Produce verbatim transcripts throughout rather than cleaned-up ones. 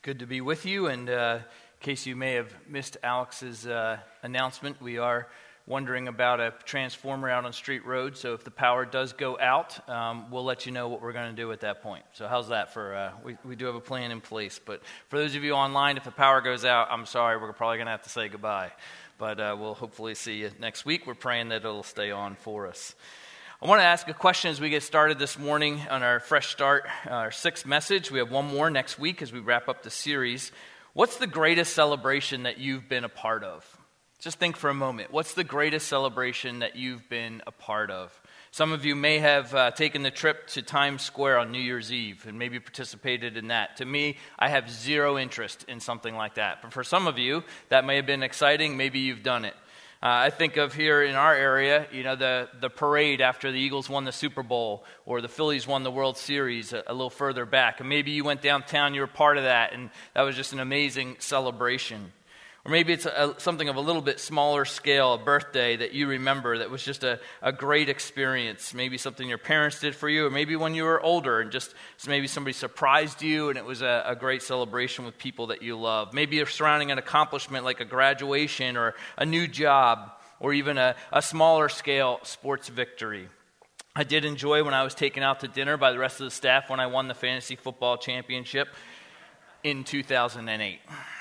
Good to be with you, and uh, in case you may have missed Alex's uh, announcement, we are wondering about a transformer out on Street Road, so if the power does go out, um, we'll let you know what we're going to do at that point. So how's that for, uh, we, we do have a plan in place, but for those of you online, if the power goes out, I'm sorry, we're probably going to have to say goodbye, but uh, we'll hopefully see you next week. We're praying that it'll stay on for us. I want to ask a question as we get started this morning on our Fresh Start, our sixth message. We have one more next week as we wrap up the series. What's the greatest celebration that you've been a part of? Just think for a moment. What's the greatest celebration that you've been a part of? Some of you may have uh, taken the trip to Times Square on New Year's Eve and maybe participated in that. To me, I have zero interest in something like that. But for some of you, that may have been exciting. Maybe you've done it. Uh, I think of here in our area, you know, the, the parade after the Eagles won the Super Bowl or the Phillies won the World Series a, a little further back. And maybe you went downtown, you were part of that, and that was just an amazing celebration. Or maybe it's a, something of a little bit smaller scale, a birthday that you remember that was just a, a great experience. Maybe something your parents did for you, or maybe when you were older and just so maybe somebody surprised you and it was a, a great celebration with people that you love. Maybe you're surrounding an accomplishment like a graduation or a new job or even a, a smaller scale sports victory. I did enjoy when I was taken out to dinner by the rest of the staff when I won the fantasy football championship in two thousand eight.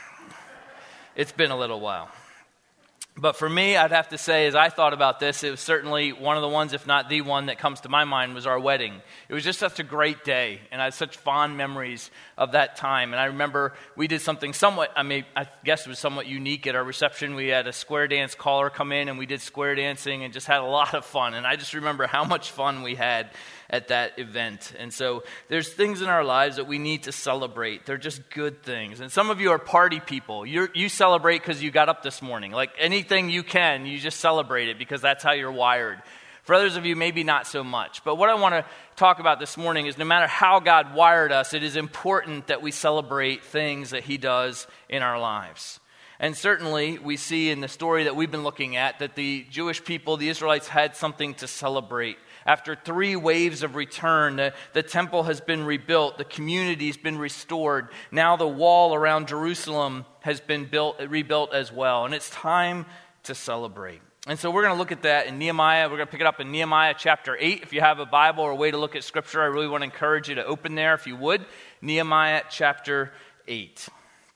It's been a little while. But for me, I'd have to say, as I thought about this, it was certainly one of the ones, if not the one, that comes to my mind was our wedding. It was just such a great day, and I had such fond memories of that time. And I remember we did something somewhat, I mean, I guess it was somewhat unique at our reception. We had a square dance caller come in, and we did square dancing and just had a lot of fun. And I just remember how much fun we had at that event. And so there's things in our lives that we need to celebrate. They're just good things. And some of you are party people. You you celebrate because you got up this morning. Like anything you can, you just celebrate it because that's how you're wired. For others of you, maybe not so much. But what I want to talk about this morning is no matter how God wired us, it is important that we celebrate things that He does in our lives. And certainly we see in the story that we've been looking at that the Jewish people, the Israelites, had something to celebrate. After three waves of return, the, the temple has been rebuilt, the community has been restored. Now the wall around Jerusalem has been built, rebuilt as well. And it's time to celebrate. And so we're going to look at that in Nehemiah. We're going to pick it up in Nehemiah chapter eight. If you have a Bible or a way to look at Scripture, I really want to encourage you to open there if you would. Nehemiah chapter eight.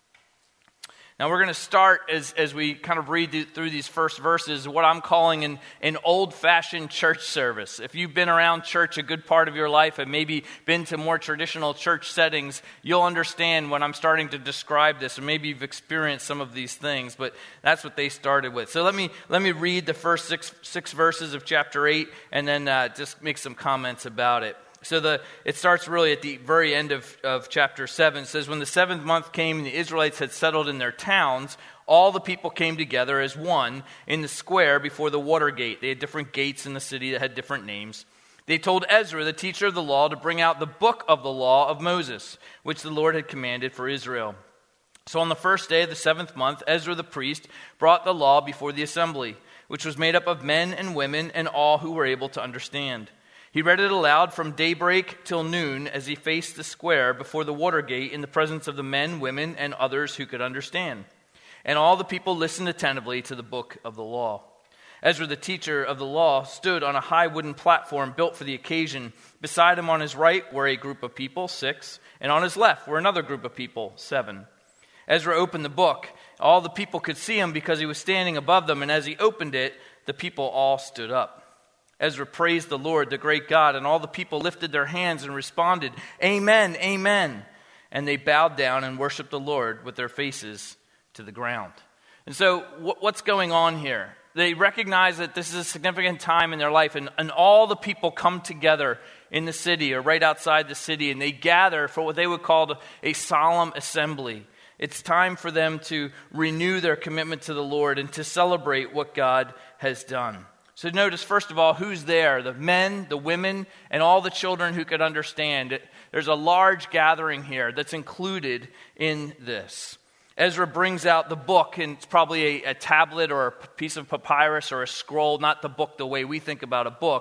Now we're going to start as, as we kind of read through these first verses, what I'm calling an, an old-fashioned church service. If you've been around church a good part of your life and maybe been to more traditional church settings, you'll understand when I'm starting to describe this, or maybe you've experienced some of these things, but that's what they started with. So let me let me read the first six six verses of chapter eight and then uh, just make some comments about it. So the it starts really at the very end of, of chapter seven. It says, when the seventh month came and the Israelites had settled in their towns, all the people came together as one in the square before the water gate. They had different gates in the city that had different names. They told Ezra, the teacher of the law, to bring out the book of the law of Moses, which the Lord had commanded for Israel. So on the first day of the seventh month, Ezra the priest brought the law before the assembly, which was made up of men and women and all who were able to understand. He read it aloud from daybreak till noon as he faced the square before the water gate in the presence of the men, women, and others who could understand. And all the people listened attentively to the book of the law. Ezra, the teacher of the law, stood on a high wooden platform built for the occasion. Beside him on his right were a group of people, six, and on his left were another group of people, seven. Ezra opened the book. All the people could see him because he was standing above them, and as he opened it, the people all stood up. Ezra praised the Lord, the great God, and all the people lifted their hands and responded, Amen, Amen. And they bowed down and worshiped the Lord with their faces to the ground. And so what's going on here? They recognize that this is a significant time in their life, and, and all the people come together in the city or right outside the city, and they gather for what they would call a solemn assembly. It's time for them to renew their commitment to the Lord and to celebrate what God has done. So notice, first of all, who's there? The men, the women, and all the children who could understand. There's a large gathering here that's included in this. Ezra brings out the book, and it's probably a, a tablet or a piece of papyrus or a scroll, not the book the way we think about a book.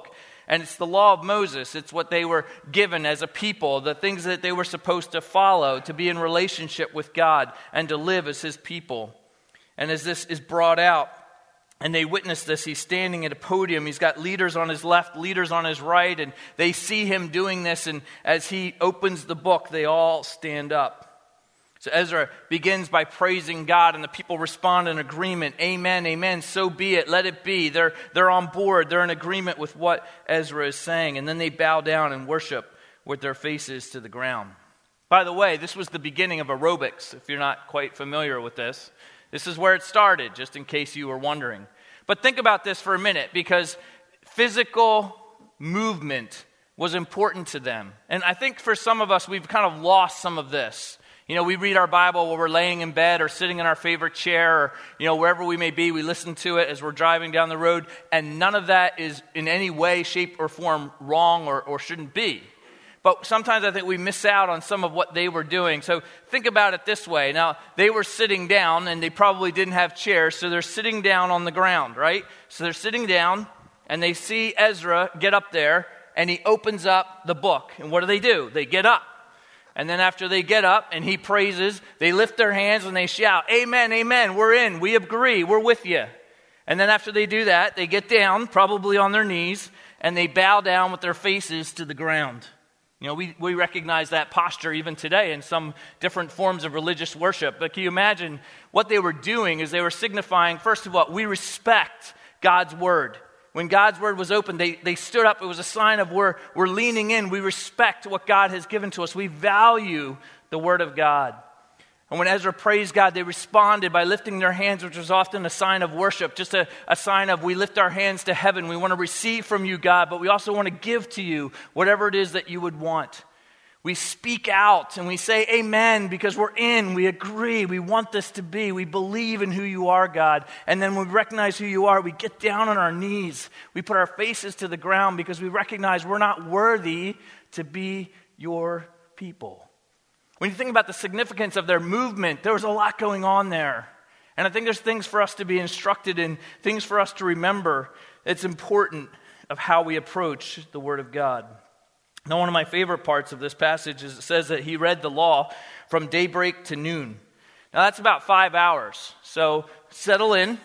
And it's the law of Moses. It's what they were given as a people, the things that they were supposed to follow, to be in relationship with God and to live as his people. And as this is brought out, and they witness this, he's standing at a podium. He's got leaders on his left, leaders on his right, and they see him doing this. And as he opens the book, they all stand up. So Ezra begins by praising God, and the people respond in agreement. Amen, amen, so be it, let it be. They're, they're on board. They're in agreement with what Ezra is saying. And then they bow down and worship with their faces to the ground. By the way, this was the beginning of aerobics, if you're not quite familiar with this. This is where it started, just in case you were wondering. But think about this for a minute, because physical movement was important to them. And I think for some of us, we've kind of lost some of this. You know, we read our Bible while we're laying in bed or sitting in our favorite chair or, you know, wherever we may be. We listen to it as we're driving down the road, and none of that is in any way, shape, or form wrong or, or shouldn't be. But sometimes I think we miss out on some of what they were doing. So think about it this way. Now, they were sitting down, and they probably didn't have chairs, so they're sitting down on the ground, right? So they're sitting down, and they see Ezra get up there, and he opens up the book. And what do they do? They get up. And then after they get up and he praises, they lift their hands and they shout, amen, amen, we're in, we agree, we're with you. And then after they do that, they get down, probably on their knees, and they bow down with their faces to the ground. You know, we, we recognize that posture even today in some different forms of religious worship. But can you imagine what they were doing is they were signifying, first of all, we respect God's word. When God's word was opened, they, they stood up. It was a sign of we're, we're leaning in. We respect what God has given to us. We value the word of God. And when Ezra praised God, they responded by lifting their hands, which was often a sign of worship, just a, a sign of we lift our hands to heaven. We want to receive from you, God, but we also want to give to you whatever it is that you would want. We speak out and we say amen because we're in, we agree, we want this to be, we believe in who you are, God. And then when we recognize who you are, we get down on our knees. We put our faces to the ground because we recognize we're not worthy to be your people. When you think about the significance of their movement, there was a lot going on there. And I think there's things for us to be instructed in, things for us to remember. It's important of how we approach the Word of God. Now, one of my favorite parts of this passage is it says that he read the law from daybreak to noon. Now, that's about five hours. So settle in.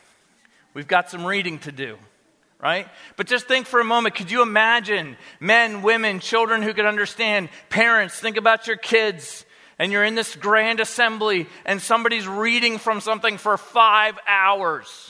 We've got some reading to do, right? But just think for a moment, could you imagine men, women, children who could understand, parents, think about your kids, and you're in this grand assembly, and somebody's reading from something for five hours.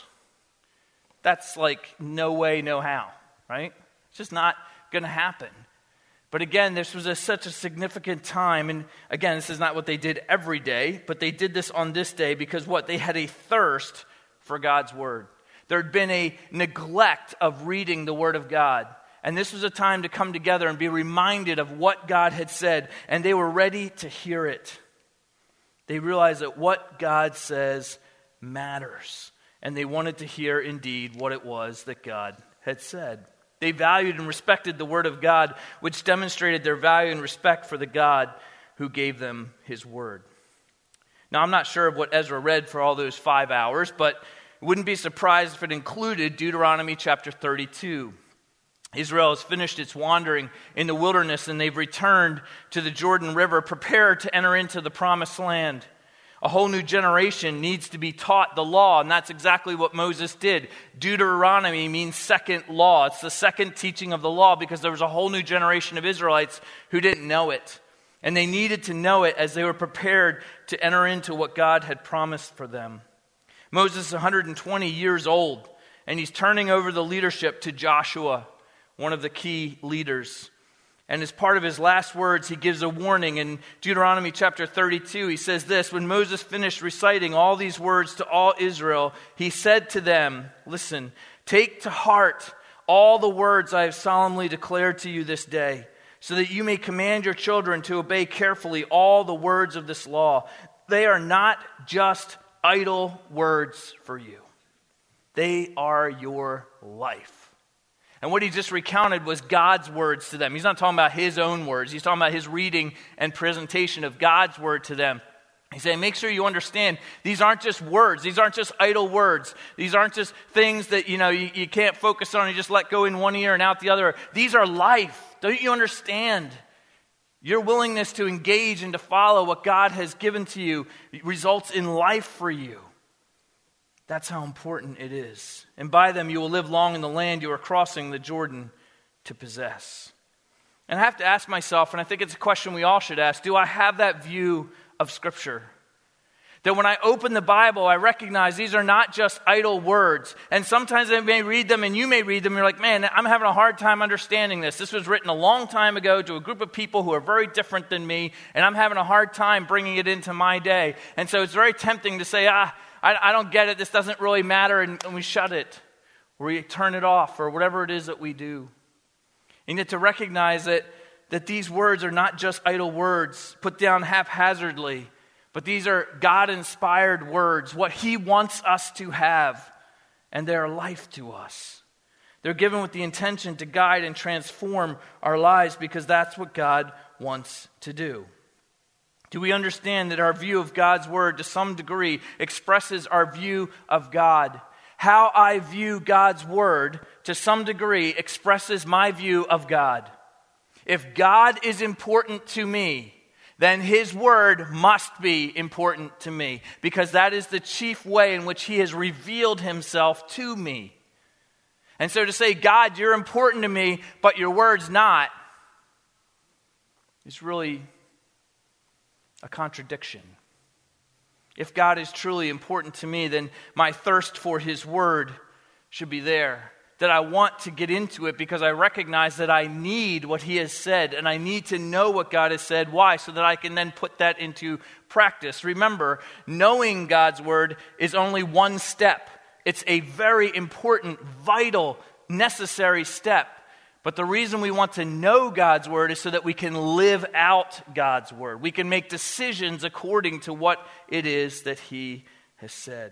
That's like no way, no how, right? It's just not going to happen. But again, this was a, such a significant time. And again, this is not what they did every day, but they did this on this day because what? They had a thirst for God's word. There had been a neglect of reading the word of God. And this was a time to come together and be reminded of what God had said. And they were ready to hear it. They realized that what God says matters. And they wanted to hear indeed what it was that God had said. They valued and respected the word of God, which demonstrated their value and respect for the God who gave them his word. Now, I'm not sure of what Ezra read for all those five hours, but wouldn't be surprised if it included Deuteronomy chapter thirty-two. Israel has finished its wandering in the wilderness, and they've returned to the Jordan River, prepared to enter into the promised land. A whole new generation needs to be taught the law, and that's exactly what Moses did. Deuteronomy means second law. It's the second teaching of the law because there was a whole new generation of Israelites who didn't know it. And they needed to know it as they were prepared to enter into what God had promised for them. Moses is one hundred twenty years old, and he's turning over the leadership to Joshua, one of the key leaders. And as part of his last words, he gives a warning. In Deuteronomy chapter thirty-two, he says this: when Moses finished reciting all these words to all Israel, he said to them, listen, take to heart all the words I have solemnly declared to you this day, so that you may command your children to obey carefully all the words of this law. They are not just idle words for you. They are your life. And what he just recounted was God's words to them. He's not talking about his own words. He's talking about his reading and presentation of God's word to them. He's saying, make sure you understand these aren't just words. These aren't just idle words. These aren't just things that, you know, you, you can't focus on. You just let go in one ear and out the other. These are life. Don't you understand? Your willingness to engage and to follow what God has given to you results in life for you. That's how important it is. And by them you will live long in the land you are crossing the Jordan to possess. And I have to ask myself, and I think it's a question we all should ask, do I have that view of Scripture? That when I open the Bible, I recognize these are not just idle words. And sometimes I may read them and you may read them and you're like, man, I'm having a hard time understanding this. This was written a long time ago to a group of people who are very different than me, and I'm having a hard time bringing it into my day. And so it's very tempting to say, ah, I, I don't get it. This doesn't really matter. And, and we shut it, or we turn it off, or whatever it is that we do. And yet to recognize that, that these words are not just idle words put down haphazardly, but these are God-inspired words, what He wants us to have, and they are life to us. They're given with the intention to guide and transform our lives because that's what God wants to do. Do we understand that our view of God's Word to some degree expresses our view of God? How I view God's Word to some degree expresses my view of God. If God is important to me, then His Word must be important to me, because that is the chief way in which He has revealed Himself to me. And so to say, God, you're important to me, but your Word's not, is really a contradiction. If God is truly important to me, then my thirst for His Word should be there. That I want to get into it because I recognize that I need what He has said, and I need to know what God has said. Why? So that I can then put that into practice. Remember, knowing God's Word is only one step. It's a very important, vital, necessary step. But the reason we want to know God's Word is so that we can live out God's Word. We can make decisions according to what it is that He has said.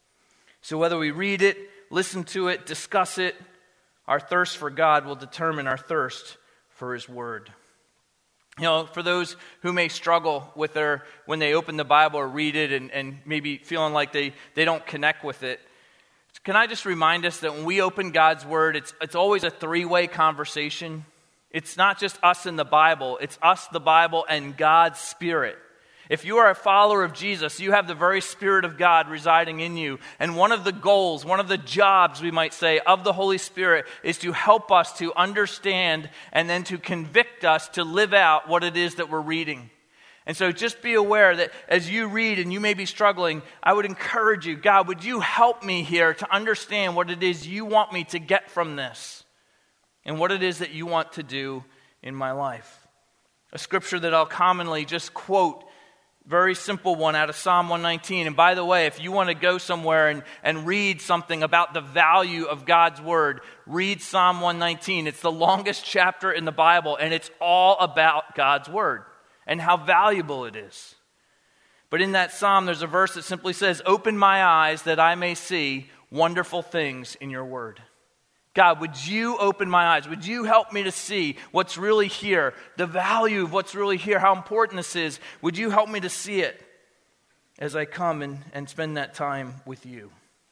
So whether we read it, listen to it, discuss it, our thirst for God will determine our thirst for His Word. You know, for those who may struggle with their, when they open the Bible or read it and, and maybe feeling like they, they don't connect with it, can I just remind us that when we open God's Word, it's it's always a three-way conversation. It's not just us and the Bible. It's us, the Bible, and God's Spirit. If you are a follower of Jesus, you have the very Spirit of God residing in you. And one of the goals, one of the jobs, we might say, of the Holy Spirit is to help us to understand and then to convict us to live out what it is that we're reading. And so just be aware that as you read and you may be struggling, I would encourage you, God, would you help me here to understand what it is you want me to get from this and what it is that you want to do in my life. A scripture that I'll commonly just quote, very simple one out of Psalm one nineteen. And by the way, if you want to go somewhere and, and read something about the value of God's Word, read Psalm one nineteen. It's the longest chapter in the Bible, and it's all about God's Word and how valuable it is. But in that psalm, there's a verse that simply says, "Open my eyes that I may see wonderful things in your word." God, would you open my eyes? Would you help me to see what's really here, the value of what's really here, how important this is? Would you help me to see it as I come and, and spend that time with you?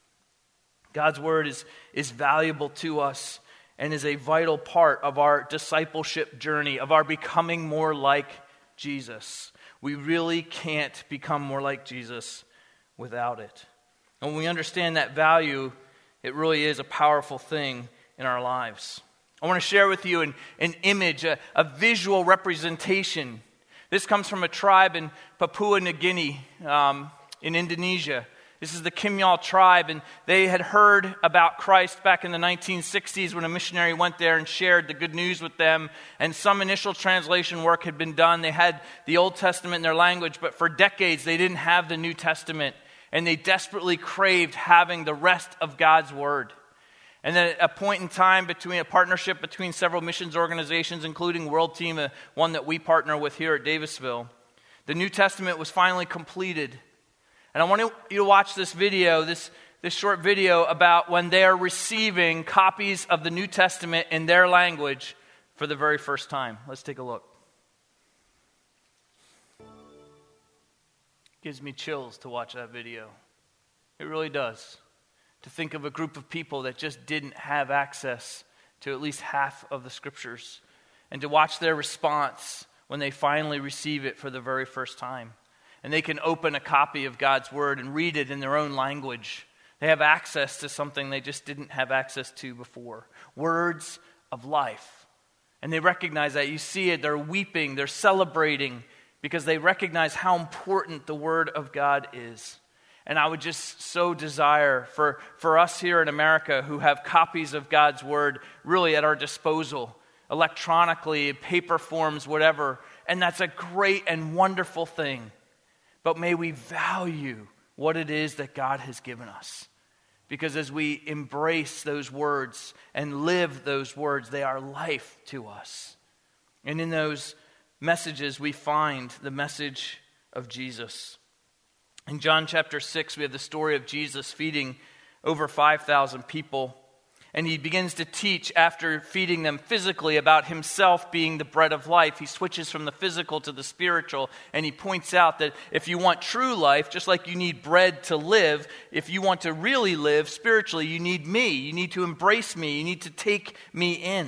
God's word is, is valuable to us and is a vital part of our discipleship journey, of our becoming more like Jesus. We really can't become more like Jesus without it. And when we understand that value, it really is a powerful thing in our lives. I want to share with you an, an image, a, a visual representation. This comes from a tribe in Papua New Guinea um, in Indonesia. This is the Kimyal tribe, and they had heard about Christ back in the nineteen sixties when a missionary went there and shared the good news with them, and some initial translation work had been done. They had the Old Testament in their language, but for decades they didn't have the New Testament, and they desperately craved having the rest of God's Word. And then at a point in time, between a partnership between several missions organizations, including World Team, uh, one that we partner with here at Davisville, the New Testament was finally completed. And I want you to watch this video, this, this short video about when they are receiving copies of the New Testament in their language for the very first time. Let's take a look. gives me chills to watch that video. It really does. To think of a group of people that just didn't have access to at least half of the scriptures, and to watch their response when they finally receive it for the very first time. And they can open a copy of God's word and read it in their own language. They have access to something they just didn't have access to before. Words of life. And they recognize that. You see it, they're weeping, they're celebrating, because they recognize how important the word of God is. And I would just so desire for, for us here in America who have copies of God's word really at our disposal, electronically, paper forms, whatever. And that's a great and wonderful thing. But may we value what it is that God has given us. Because as we embrace those words and live those words, they are life to us. And in those messages, we find the message of Jesus. In John chapter six, we have the story of Jesus feeding over five thousand people. And he begins to teach after feeding them physically about himself being the bread of life. He switches from the physical to the spiritual. And he points out that if you want true life, just like you need bread to live, if you want to really live spiritually, you need me. You need to embrace me. You need to take me in.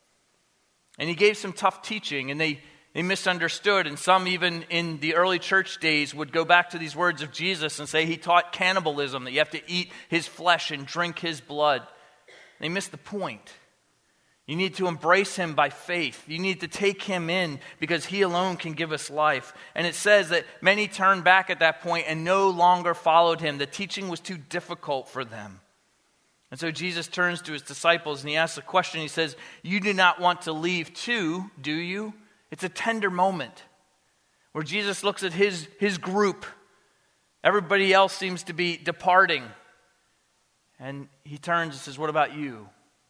And he gave some tough teaching, and they, they misunderstood. And some even in the early church days would go back to these words of Jesus and say he taught cannibalism, that you have to eat his flesh and drink his blood. They missed the point. You need to embrace him by faith. You need to take him in because he alone can give us life. And it says that many turned back at that point and no longer followed him. The teaching was too difficult for them. And so Jesus turns to his disciples and he asks a question. He says, you do not want to leave too, do you? It's a tender moment where Jesus looks at his, his group. Everybody else seems to be departing. And he turns and says, what about you?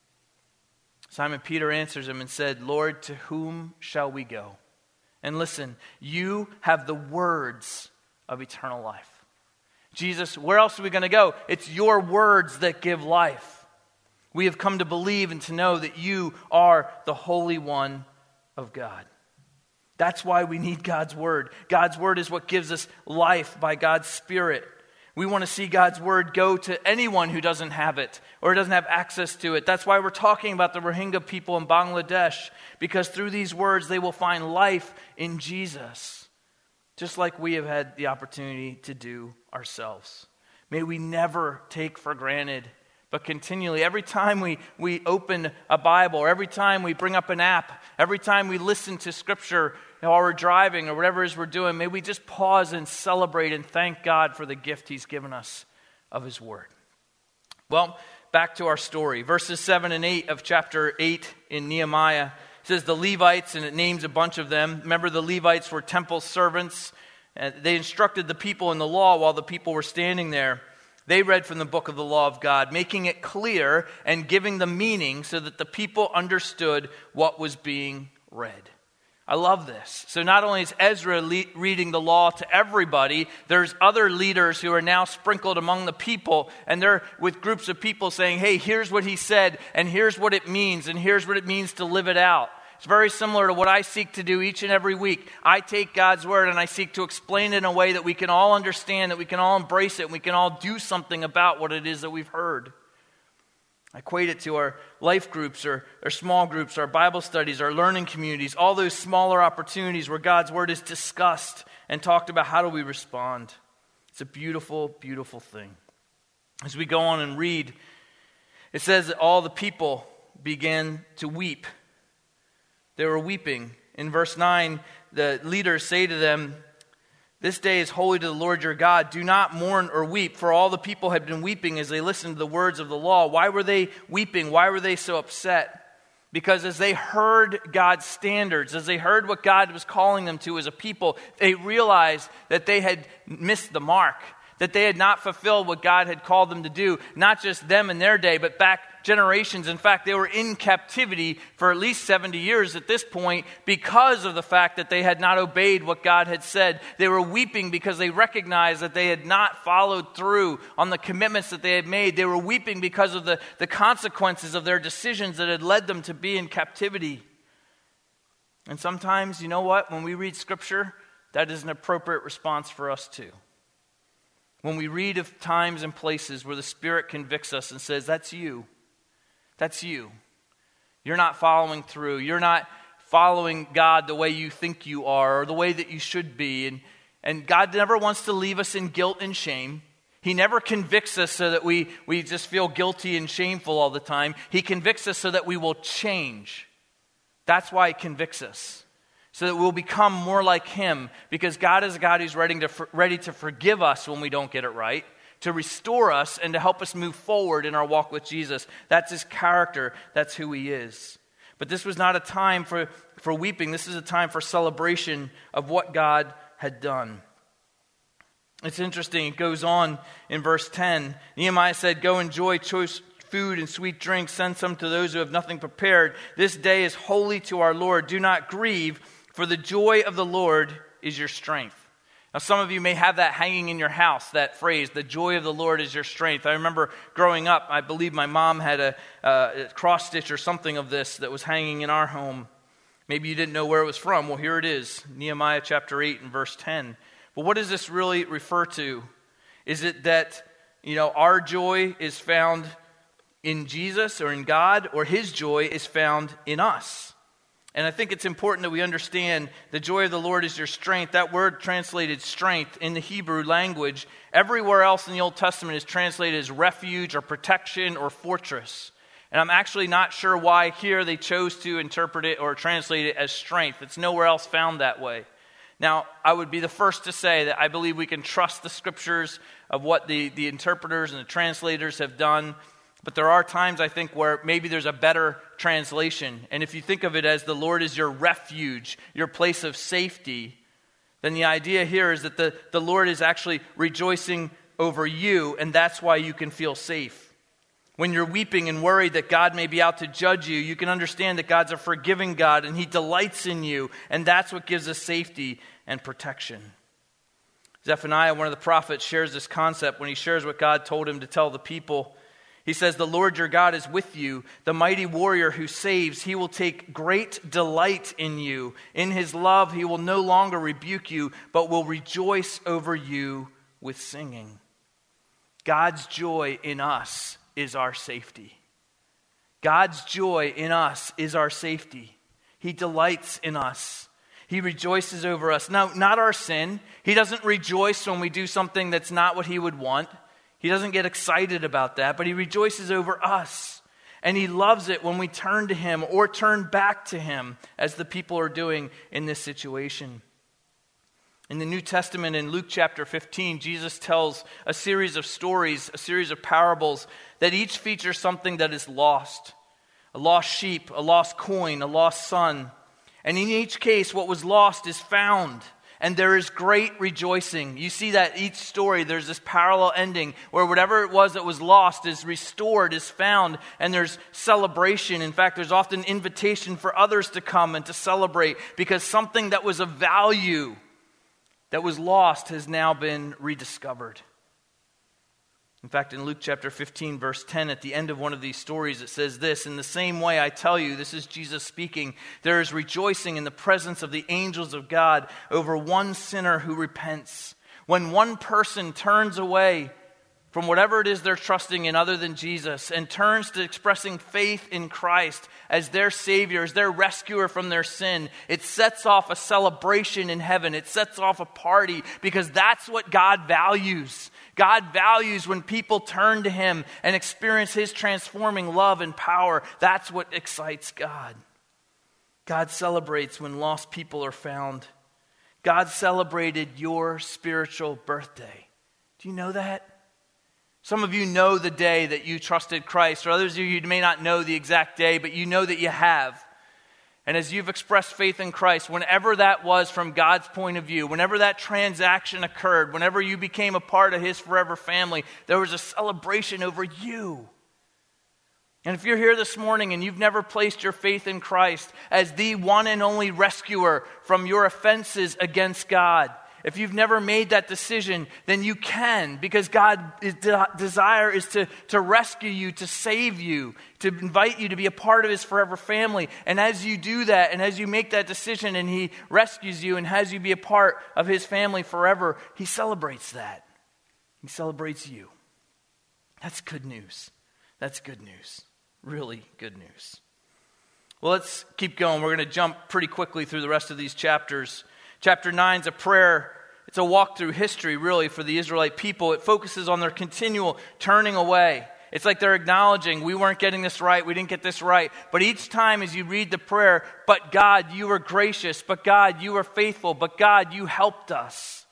Simon Peter answers him and said, Lord, to whom shall we go? And listen, you have the words of eternal life. Jesus, where else are we going to go? It's your words that give life. We have come to believe and to know that you are the Holy One of God. That's why we need God's word. God's word is what gives us life by God's Spirit. We want to see God's word go to anyone who doesn't have it or doesn't have access to it. That's why we're talking about the Rohingya people in Bangladesh, because through these words they will find life in Jesus, just like we have had the opportunity to do ourselves. May we never take for granted, but continually, every time we, we open a Bible, or every time we bring up an app, every time we listen to Scripture while we're driving or whatever it is we're doing, may we just pause and celebrate and thank God for the gift he's given us of his word. Well, back to our story. Verses seven and eight of chapter eight in Nehemiah says the Levites, and it names a bunch of them. Remember, the Levites were temple servants. And they instructed the people in the law while the people were standing there. They read from the book of the law of God, making it clear and giving the meaning so that the people understood what was being read. I love this. So not only is Ezra le- reading the law to everybody, there's other leaders who are now sprinkled among the people, and they're with groups of people saying, hey, here's what he said, and here's what it means, and here's what it means to live it out. It's very similar to what I seek to do each and every week. I take God's word and I seek to explain it in a way that we can all understand, that we can all embrace it, and we can all do something about what it is that we've heard. I equate it to our life groups or our small groups, our Bible studies, our learning communities, all those smaller opportunities where God's word is discussed and talked about. How do we respond? It's a beautiful, beautiful thing. As we go on and read, it says that all the people began to weep. They were weeping. In verse nine, the leaders say to them, this day is holy to the Lord your God. Do not mourn or weep, for all the people had been weeping as they listened to the words of the law. Why were they weeping? Why were they so upset? Because as they heard God's standards, as they heard what God was calling them to as a people, they realized that they had missed the mark, that they had not fulfilled what God had called them to do, not just them in their day, but back generations. In fact, they were in captivity for at least seventy years at this point because of the fact that they had not obeyed what God had said. They were weeping because they recognized that they had not followed through on the commitments that they had made. They were weeping because of the, the consequences of their decisions that had led them to be in captivity. And sometimes, you know what? When we read Scripture, that is an appropriate response for us too. When we read of times and places where the Spirit convicts us and says, that's you. That's you. You're not following through. You're not following God the way you think you are or the way that you should be. And, and God never wants to leave us in guilt and shame. He never convicts us so that we, we just feel guilty and shameful all the time. He convicts us so that we will change. That's why he convicts us. So that we'll become more like him. Because God is a God who's ready to, ready to forgive us when we don't get it right. To restore us and to help us move forward in our walk with Jesus. That's his character. That's who he is. But this was not a time for, for weeping. This is a time for celebration of what God had done. It's interesting. It goes on in verse ten. Nehemiah said, go enjoy choice food and sweet drink. Send some to those who have nothing prepared. This day is holy to our Lord. Do not grieve, for the joy of the Lord is your strength. Now, some of you may have that hanging in your house, that phrase, the joy of the Lord is your strength. I remember growing up, I believe my mom had a, uh, a cross stitch or something of this that was hanging in our home. Maybe you didn't know where it was from. Well, here it is, Nehemiah chapter eight and verse ten. But what does this really refer to? Is it that, you know, our joy is found in Jesus or in God, or his joy is found in us? And I think it's important that we understand the joy of the Lord is your strength. That word translated strength in the Hebrew language, everywhere else in the Old Testament is translated as refuge or protection or fortress. And I'm actually not sure why here they chose to interpret it or translate it as strength. It's nowhere else found that way. Now, I would be the first to say that I believe we can trust the scriptures of what the, the interpreters and the translators have done. But there are times, I think, where maybe there's a better translation. And if you think of it as the Lord is your refuge, your place of safety, then the idea here is that the, the Lord is actually rejoicing over you, and that's why you can feel safe. When you're weeping and worried that God may be out to judge you, you can understand that God's a forgiving God, and he delights in you, and that's what gives us safety and protection. Zephaniah, one of the prophets, shares this concept when he shares what God told him to tell the people. He says, the Lord your God is with you, the mighty warrior who saves. He will take great delight in you. In his love, he will no longer rebuke you, but will rejoice over you with singing. God's joy in us is our safety. God's joy in us is our safety. He delights in us. He rejoices over us. Now, not our sin. He doesn't rejoice when we do something that's not what he would want. He doesn't get excited about that, but he rejoices over us. And he loves it when we turn to him or turn back to him, as the people are doing in this situation. In the New Testament, in Luke chapter fifteen, Jesus tells a series of stories, a series of parables that each feature something that is lost. A lost sheep, a lost coin, a lost son. And in each case, what was lost is found. And there is great rejoicing. You see that each story, there's this parallel ending where whatever it was that was lost is restored, is found, and there's celebration. In fact, there's often invitation for others to come and to celebrate because something that was of value that was lost has now been rediscovered. In fact, in Luke chapter fifteen, verse ten, at the end of one of these stories, it says this, in the same way I tell you, this is Jesus speaking, there is rejoicing in the presence of the angels of God over one sinner who repents. When one person turns away from whatever it is they're trusting in other than Jesus and turns to expressing faith in Christ as their Savior, as their rescuer from their sin, it sets off a celebration in heaven. It sets off a party because that's what God values. God values when people turn to him and experience his transforming love and power. That's what excites God. God celebrates when lost people are found. God celebrated your spiritual birthday. Do you know that? Some of you know the day that you trusted Christ, or others of you may not know the exact day, but you know that you have. And as you've expressed faith in Christ, whenever that was from God's point of view, whenever that transaction occurred, whenever you became a part of his forever family, there was a celebration over you. And if you're here this morning and you've never placed your faith in Christ as the one and only rescuer from your offenses against God, if you've never made that decision, then you can, because God's de- desire is to, to rescue you, to save you, to invite you to be a part of his forever family. And as you do that, and as you make that decision and he rescues you and has you be a part of his family forever, he celebrates that. He celebrates you. That's good news. That's good news. Really good news. Well, let's keep going. We're going to jump pretty quickly through the rest of these chapters. Chapter nine is a prayer. It's a walk through history, really, for the Israelite people. It focuses on their continual turning away. It's like they're acknowledging, we weren't getting this right, we didn't get this right. But each time as you read the prayer, but God, you were gracious, but God, you were faithful, but God, you helped us.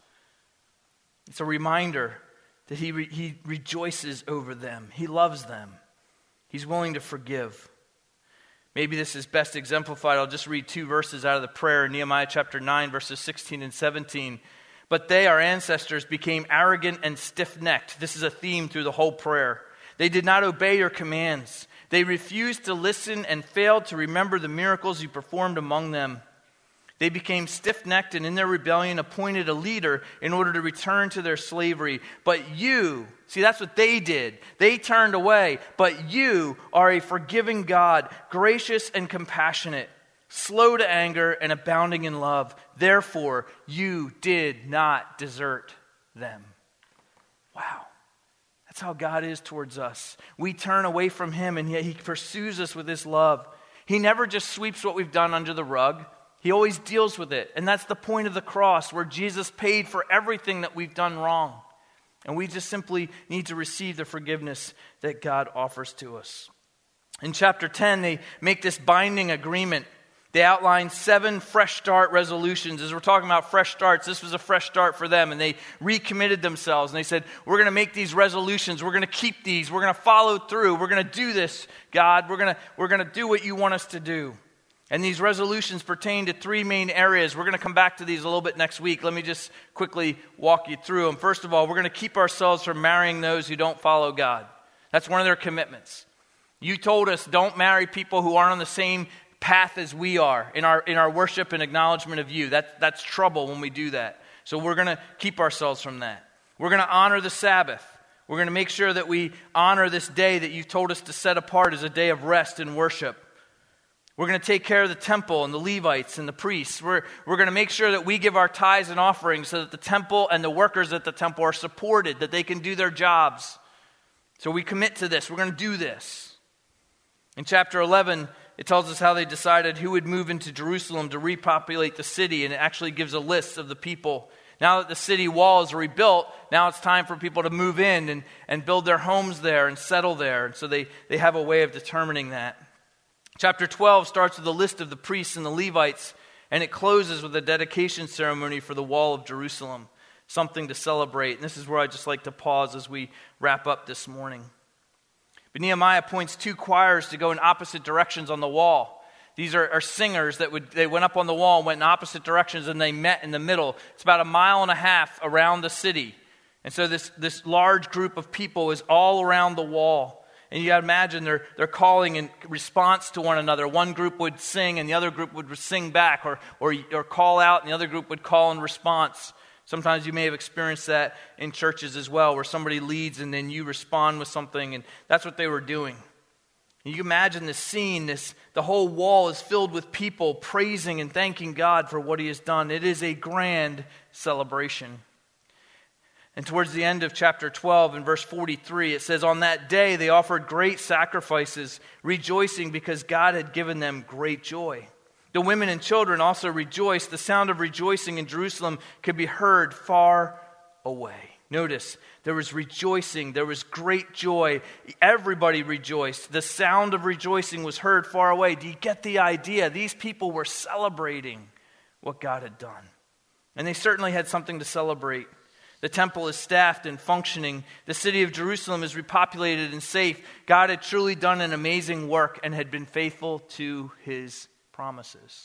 It's a reminder that he, re- he rejoices over them. He loves them. He's willing to forgive. Maybe this is best exemplified. I'll just read two verses out of the prayer in Nehemiah chapter nine, verses sixteen and seventeen. But they, our ancestors, became arrogant and stiff-necked. This is a theme through the whole prayer. They did not obey your commands. They refused to listen and failed to remember the miracles you performed among them. They became stiff-necked and in their rebellion appointed a leader in order to return to their slavery. But you, see, that's what they did. They turned away. But you are a forgiving God, gracious and compassionate, slow to anger and abounding in love. Therefore, you did not desert them. Wow. That's how God is towards us. We turn away from him and yet he pursues us with his love. He never just sweeps what we've done under the rug. He always deals with it. And that's the point of the cross, where Jesus paid for everything that we've done wrong. And we just simply need to receive the forgiveness that God offers to us. In chapter ten, they make this binding agreement. They outline seven fresh start resolutions. As we're talking about fresh starts, this was a fresh start for them. And they recommitted themselves. And they said, we're going to make these resolutions. We're going to keep these. We're going to follow through. We're going to do this, God. We're going to, we're going to do what you want us to do. And these resolutions pertain to three main areas. We're going to come back to these a little bit next week. Let me just quickly walk you through them. First of all, we're going to keep ourselves from marrying those who don't follow God. That's one of their commitments. You told us don't marry people who aren't on the same path as we are in our in our worship and acknowledgement of you. That, that's trouble when we do that. So we're going to keep ourselves from that. We're going to honor the Sabbath. We're going to make sure that we honor this day that you've told us to set apart as a day of rest and worship. We're going to take care of the temple and the Levites and the priests. We're, we're going to make sure that we give our tithes and offerings so that the temple and the workers at the temple are supported, that they can do their jobs. So we commit to this. We're going to do this. In chapter eleven, it tells us how they decided who would move into Jerusalem to repopulate the city, and it actually gives a list of the people. Now that the city walls are rebuilt, now it's time for people to move in and, and build their homes there and settle there. And so they, they have a way of determining that. Chapter twelve starts with a list of the priests and the Levites, and it closes with a dedication ceremony for the wall of Jerusalem, something to celebrate. And this is where I'd just like to pause as we wrap up this morning. But Nehemiah appoints two choirs to go in opposite directions on the wall. These are, are singers that would they went up on the wall and went in opposite directions, and they met in the middle. It's about a mile and a half around the city. And so this, this large group of people is all around the wall. And you got to imagine they're, they're calling in response to one another. One group would sing and the other group would sing back, or, or, or call out and the other group would call in response. Sometimes you may have experienced that in churches as well, where somebody leads and then you respond with something, and that's what they were doing. And you can imagine this scene, this, the whole wall is filled with people praising and thanking God for what he has done. It is a grand celebration. And towards the end of chapter twelve, in verse forty-three, it says, on that day they offered great sacrifices, rejoicing because God had given them great joy. The women and children also rejoiced. The sound of rejoicing in Jerusalem could be heard far away. Notice, there was rejoicing. There was great joy. Everybody rejoiced. The sound of rejoicing was heard far away. Do you get the idea? These people were celebrating what God had done. And they certainly had something to celebrate. The temple is staffed and functioning. The city of Jerusalem is repopulated and safe. God had truly done an amazing work and had been faithful to his promises.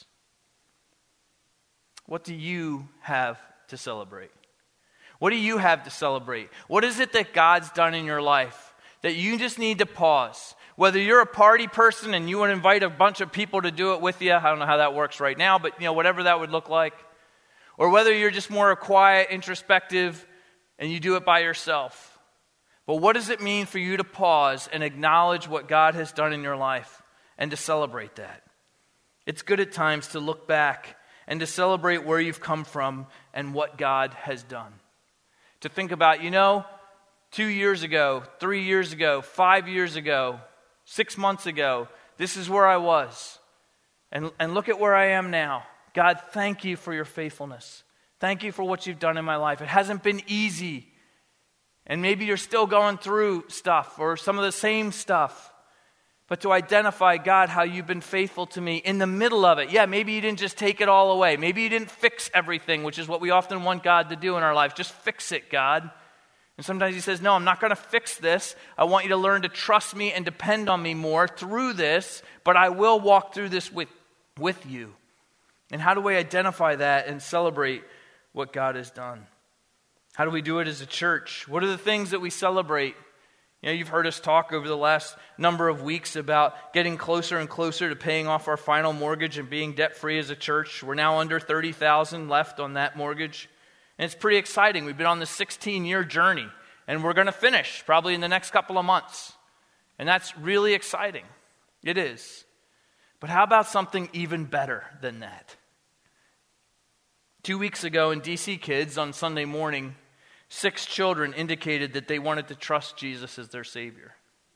What do you have to celebrate? What do you have to celebrate? What is it that God's done in your life that you just need to pause? Whether you're a party person and you want to invite a bunch of people to do it with you, I don't know how that works right now, but you know, whatever that would look like. Or whether you're just more quiet, introspective, and you do it by yourself. But what does it mean for you to pause and acknowledge what God has done in your life and to celebrate that? It's good at times to look back and to celebrate where you've come from and what God has done. To think about, you know, two years ago, three years ago, five years ago, six months ago, this is where I was. And, and look at where I am now. God, thank you for your faithfulness. Thank you for what you've done in my life. It hasn't been easy. And maybe you're still going through stuff or some of the same stuff. But to identify, God, how you've been faithful to me in the middle of it. Yeah, maybe you didn't just take it all away. Maybe you didn't fix everything, which is what we often want God to do in our life. Just fix it, God. And sometimes he says, no, I'm not going to fix this. I want you to learn to trust me and depend on me more through this, but I will walk through this with, with you. And how do we identify that and celebrate what God has done? How do we do it as a church? What are the things that we celebrate? You know, you've heard us talk over the last number of weeks about getting closer and closer to paying off our final mortgage and being debt-free as a church. We're now under thirty thousand dollars left on that mortgage. And it's pretty exciting. We've been on this sixteen-year journey, and we're going to finish probably in the next couple of months. And that's really exciting. It is. But how about something even better than that? Two weeks ago in D C Kids on Sunday morning, six children indicated that they wanted to trust Jesus as their Savior.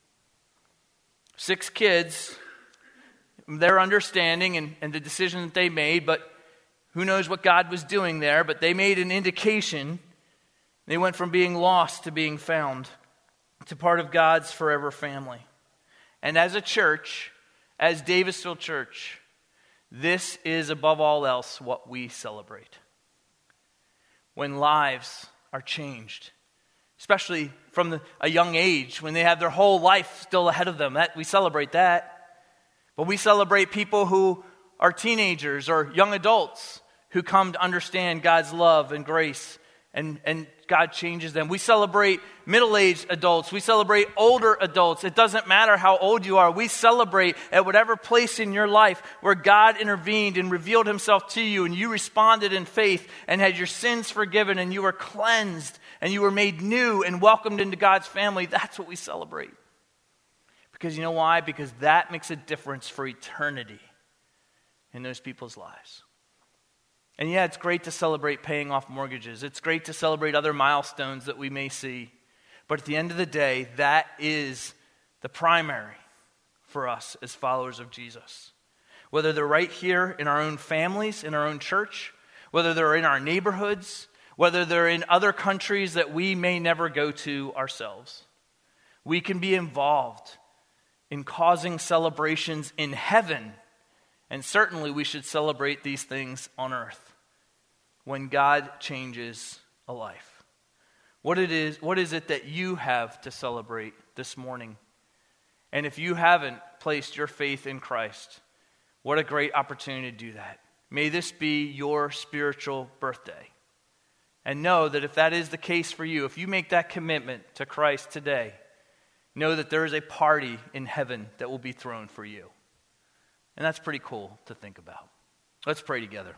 Six kids, their understanding and, and the decision that they made, but who knows what God was doing there, but they made an indication. They went from being lost to being found, to part of God's forever family. And as a church, as Davisville Church, this is above all else what we celebrate. When lives are changed, especially from the, a young age, when they have their whole life still ahead of them. That we celebrate that. But we celebrate people who are teenagers or young adults who come to understand God's love and grace, and, and God changes them. We celebrate middle-aged adults. We celebrate older adults. It doesn't matter how old you are. We celebrate at whatever place in your life where God intervened and revealed himself to you, and you responded in faith and had your sins forgiven, and you were cleansed, and you were made new and welcomed into God's family. That's what we celebrate. Because you know why? Because that makes a difference for eternity in those people's lives. And yeah, it's great to celebrate paying off mortgages. It's great to celebrate other milestones that we may see. But at the end of the day, that is the primary for us as followers of Jesus. Whether they're right here in our own families, in our own church, whether they're in our neighborhoods, whether they're in other countries that we may never go to ourselves. We can be involved in causing celebrations in heaven. And certainly we should celebrate these things on earth when God changes a life. What it is, what is it that you have to celebrate this morning? And if you haven't placed your faith in Christ, what a great opportunity to do that. May this be your spiritual birthday. And know that if that is the case for you, if you make that commitment to Christ today, know that there is a party in heaven that will be thrown for you. And that's pretty cool to think about. Let's pray together.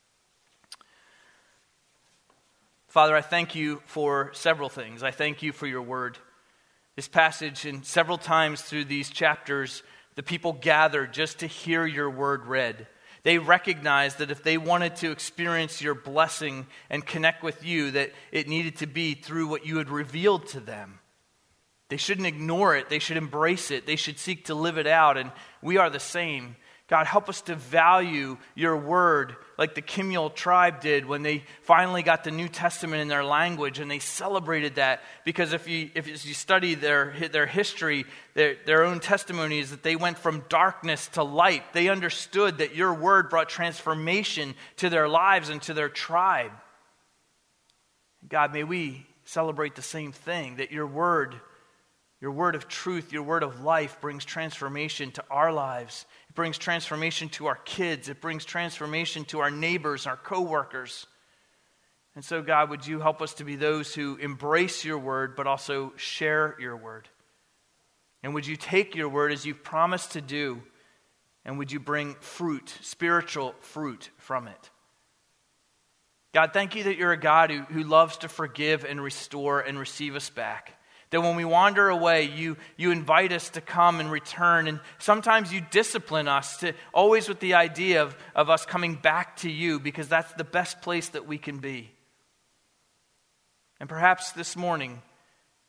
Father, I thank you for several things. I thank you for your word. This passage, and several times through these chapters, the people gathered just to hear your word read. They recognized that if they wanted to experience your blessing and connect with you, that it needed to be through what you had revealed to them. They shouldn't ignore it. They should embrace it. They should seek to live it out. And we are the same. God, help us to value your word like the Kemuel tribe did when they finally got the New Testament in their language, and they celebrated that. Because if you if you study their their history, their, their own testimony is that they went from darkness to light. They understood that your word brought transformation to their lives and to their tribe. God, may we celebrate the same thing, that your word, your word of truth, your word of life brings transformation to our lives. It brings transformation to our kids. It brings transformation to our neighbors, our coworkers. And so, God, would you help us to be those who embrace your word, but also share your word? And would you take your word as you've promised to do, and would you bring fruit, spiritual fruit from it? God, thank you that you're a God who, who loves to forgive and restore and receive us back. That when we wander away, you, you invite us to come and return. And sometimes you discipline us, to always with the idea of, of us coming back to you, because that's the best place that we can be. And perhaps this morning,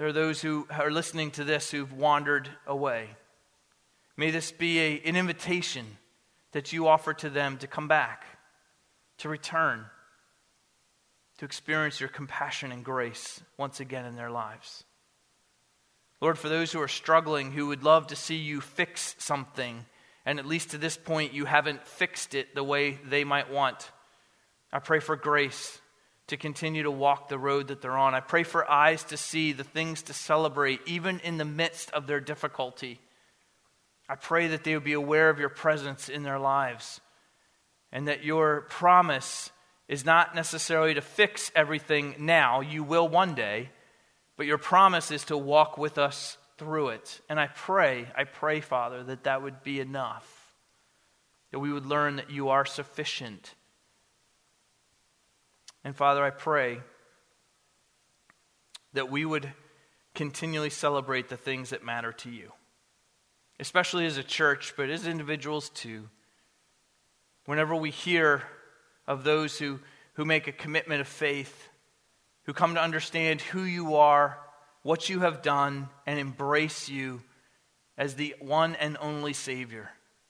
There are those who are listening to this who've wandered away. May this be a, an invitation that you offer to them to come back, to return, to experience your compassion and grace once again in their lives. Lord, for those who are struggling, who would love to see you fix something, and at least to this point you haven't fixed it the way they might want, I pray for grace to continue to walk the road that they're on. I pray for eyes to see, the things to celebrate, even in the midst of their difficulty. I pray that they would be aware of your presence in their lives, and that your promise is not necessarily to fix everything now. You will one day, but your promise is to walk with us through it. And I pray, I pray, Father, that that would be enough, that we would learn that you are sufficient. And Father, I pray that we would continually celebrate the things that matter to you, especially as a church, but as individuals too. Whenever we hear of those who, who make a commitment of faith, who come to understand who you are, what you have done, and embrace you as the one and only Savior,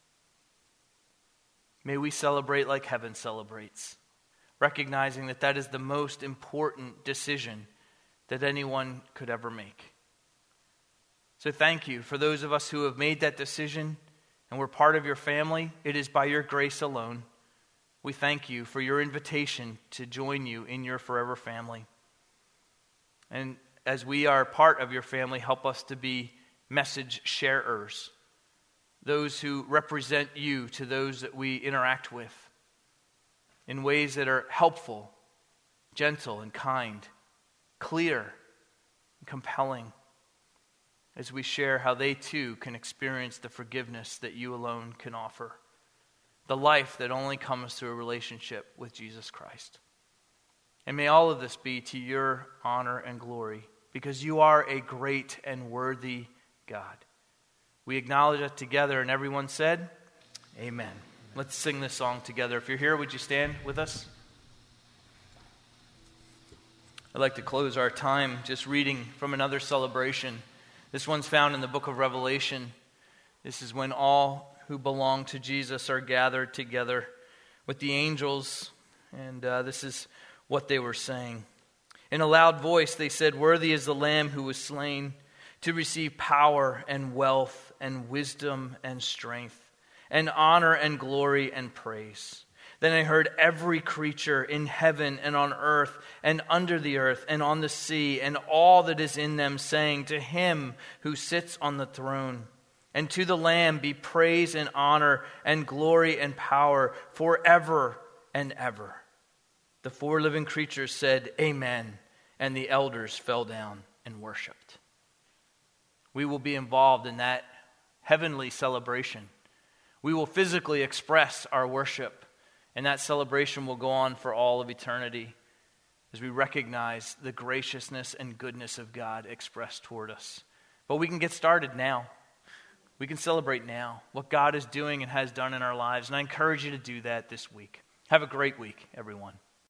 may we celebrate like heaven celebrates, recognizing that that is the most important decision that anyone could ever make. So thank you for those of us who have made that decision and we're part of your family. It is by your grace alone. We thank you for your invitation to join you in your forever family. And as we are part of your family, help us to be message sharers, those who represent you to those that we interact with in ways that are helpful, gentle and kind, clear and compelling, as we share how they too can experience the forgiveness that you alone can offer, the life that only comes through a relationship with Jesus Christ. And may all of this be to your honor and glory, because you are a great and worthy God. We acknowledge that together, and everyone said, amen. Let's sing this song together. If you're here, would you stand with us? I'd like to close our time just reading from another celebration. This one's found in the book of Revelation. This is when all who belong to Jesus are gathered together with the angels, and uh, this is what they were saying. In a loud voice they said, "Worthy is the Lamb who was slain to receive power and wealth and wisdom and strength and honor and glory and praise." Then I heard every creature in heaven and on earth and under the earth and on the sea and all that is in them saying, "To him who sits on the throne and to the Lamb be praise and honor and glory and power forever and ever." The four living creatures said, "Amen," and the elders fell down and worshiped. We will be involved in that heavenly celebration. We will physically express our worship, and that celebration will go on for all of eternity as we recognize the graciousness and goodness of God expressed toward us. But we can get started now. We can celebrate now what God is doing and has done in our lives, and I encourage you to do that this week. Have a great week, everyone.